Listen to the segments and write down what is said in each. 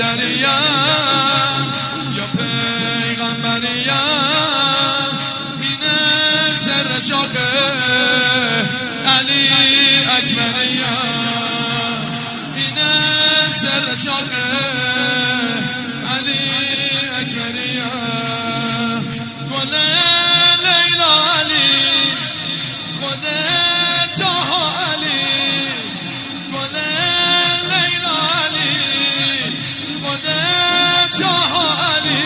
مریم یا پیغمبریم اینه سر شاخه علی اکبریم اینه سر شاخه علی اکبریم گل لیلا علی خود تاها علی گل لیلا علی خود تاها علی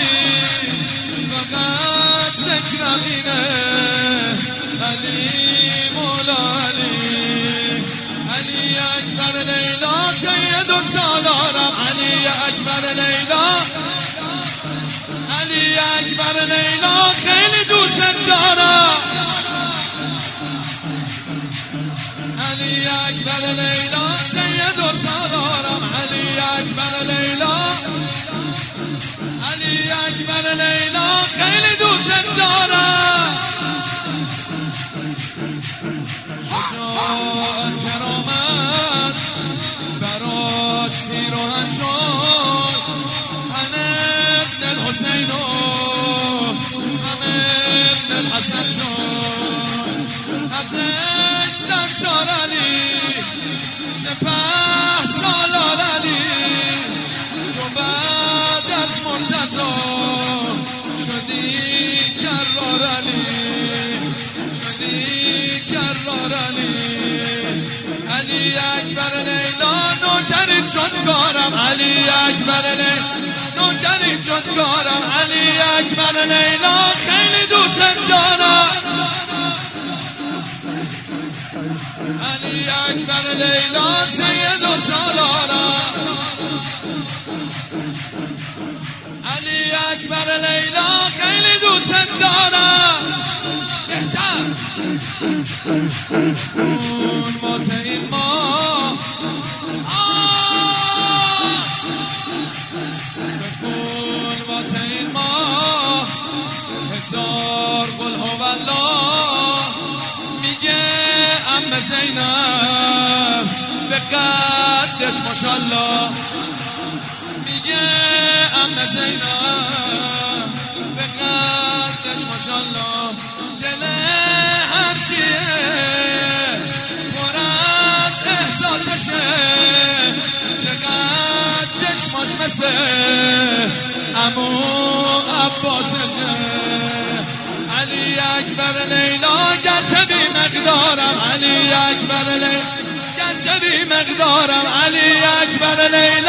فقط ذکرم اینه علی مولا علی علی اکبر لیلا سید السالارم علی اکبر لیلا علی اکبر لیلا خیلی دوست دارم علی اکبر لیلا سید السالارم علی اکبر لیلا علی اکبر لیلا خیلی دوست دارم شجاع کرامت براش پیراهن شد ابن الحسین و ابن الحسن شد ازش سرشار علی سپه سالار علی تو بعد از مرتضی شدی جرار علی شدی جرار علی علی اکبر لیلا نوکرت شد کارم علی اکبر لیلا نوکرت شد کارم علی اکبر لیلا خیلی دوست دارم علی اکبر لیلا سید السالارم علی اکبر لیلا خیلی دوست دارم بهتر خون واسه این ما خون واسه این ما هزار قل هوالله میگه ام زینب به قدش ماشالله میگه ام زینب به قدش ماشالله دل هر شیعه پر از احساسشه چقدر چشماش مثل عمو عباسشه علی اکبر لیلا گرچه بی مقدارم علی اکبر لیلا گرچه بی مقدارم علی اکبر لیلا